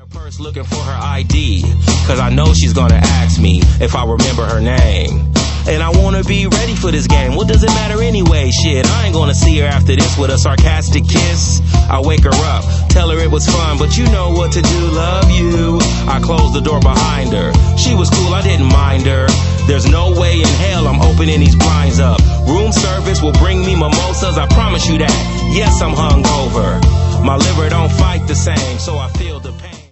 purse looking for her ID, cause I know she's gonna ask me if I remember her name. And I wanna be ready for this game. What does it matter anyway? Shit, I ain't gonna see her after this with a sarcastic kiss. I wake her up, tell her it was fun, but you know what to do, love you. I closed the door behind her. She was cool, I didn't mind her. There's no way in hell I'm opening these blinds up. Room service will bring me mimosas, I promise you that. Yes, I'm hungover. My liver don't fight the same, so I feel